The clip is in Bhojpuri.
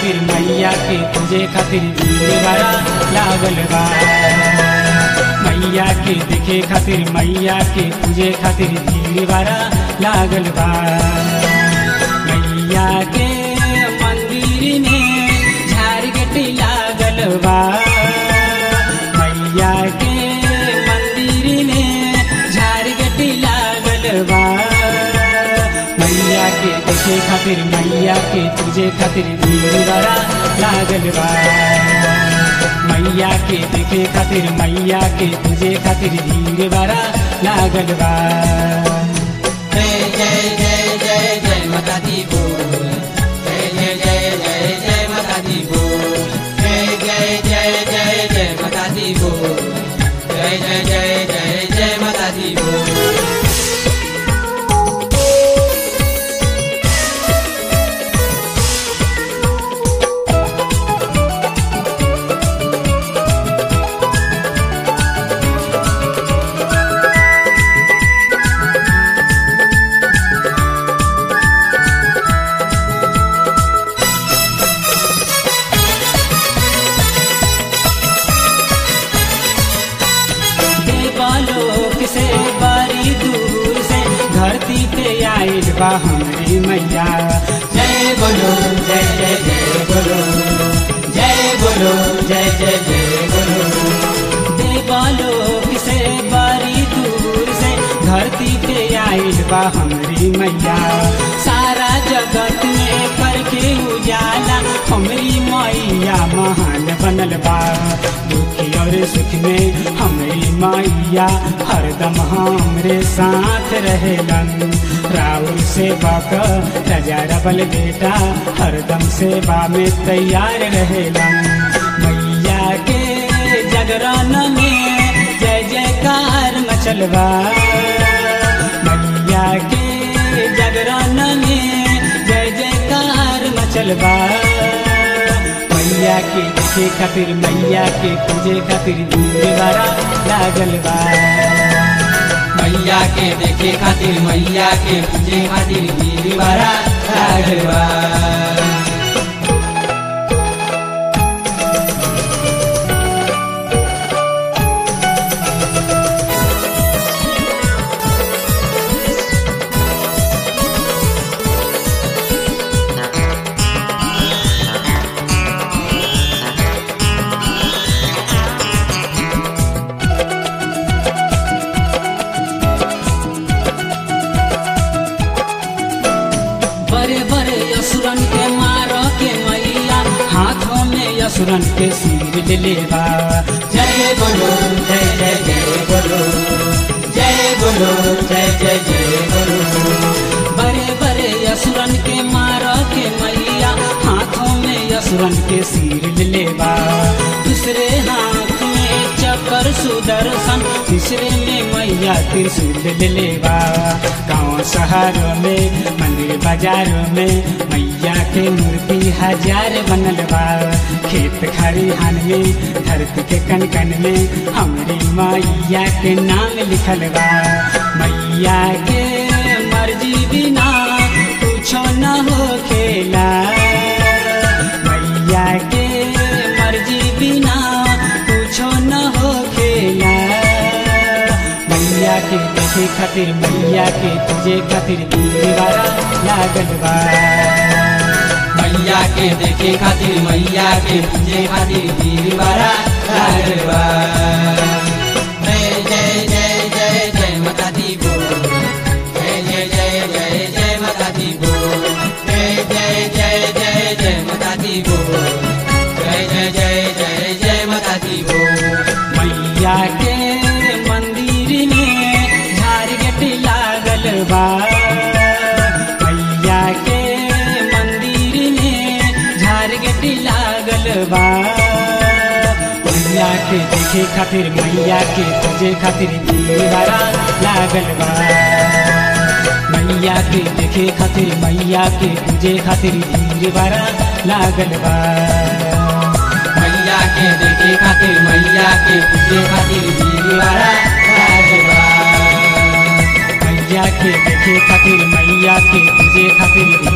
खातिर मैया के पूजे खातिर भीड़ बड़ा लागल बा। मैया के देखे खातिर मैया के पूजे खातिर भीड़ बड़ा लागल बा। मैया के मंदिर में झारगट लागल बा। मैया के मंदिर में झारगट लागल बा। मैया के देखे खातिर मैया के पूजे खातिर भीड़ बड़ा लागल बा। मैया के देखे खातिर मैया के पूजे खातिर भीड़ बड़ा लागल बा। जय जय जय जय जय माता दी बोल, जय जय जय जय जय माता दी बोल, जय जय जय जय जय माता दी बोल, जय जय जय जय जय माता दी बोल। से बारी दूर से धरती पे आइल बा हमारी मैया। जय बोलो जय जय जय बोलो, जय बोलो जय जय जय बोलो। देवालोक से बारी दूर से धरती पे आइल बा हमारी मैया। सारा जगत में करके उजाला हमारी मैया महान बनल बा। दुखी और सुख में हमारी मैया हरदम हमरे साथ रहेलन। राउर सेवा का रजारबल बेटा हरदम सेवा में तैयार रहेलन। मैया के जगरान में जय जयकार मचलवा। मैया के जगरान में जय जयकार मचलवा। मैया के देखे खातिर मैया के पूजे खातिर भीड़ बड़ा लागल बा। मैया के देखे खातिर मैया के पूजे खातिर भीड़ बड़ा लागल बा। बड़े बड़े असुरन के मारो के मैया हाथों में असुरन के सिर ले लेवा। जय बोलो जय जय जय बोलो, जय बोलो जय जय जय बोलो। बड़े बड़े असुरन के मारो के मैया हाथों में असुरन के सिर ले लेवा। दूसरे हाथ में चक्र सुदर्शन तीसरे में मैया त्रिशूल ले लेवा। गाँव शहरों में मंदिर बाजारों में मैया के मूर्ति हजार बनल बा। खेत खरिहान में धरती के कन कन में हमारी मैया के नाम लिखल बा। मैया के मर्जी बिना कुछ न हो खेला। मैया के मर्जी बिना कुछ न हो खेला। मैया के देखे खातिर मैया के पूजे खातिर भीड़ बड़ा लागल बा। मैया के देखे खातिर मैया के पूजे खातिर भीड़ बड़ा लागल बा। जय जय जय जय जय माता दी बोल, जय जय जय जय जय माता दी बोल, जय जय जय जय जय माता दी बोल, जय जय जय जय जय माता दी बोल। मैया के मंदिर में झारगट लागल बा। मैया के मंदिर में झारगट लागल बा। मैया के देखे खातिर मैया के पूजे खातिर भीड़ बड़ा लागल बा। मैया के देखे खातिर मैया के पूजे खातिर भीड़ बड़ा लागल बा। मैया के देखे खातिर मैया के पूजे खातिर भीड़ बड़ा लागल बा। मैया के देखे खातिर मैया के पूजे खातिर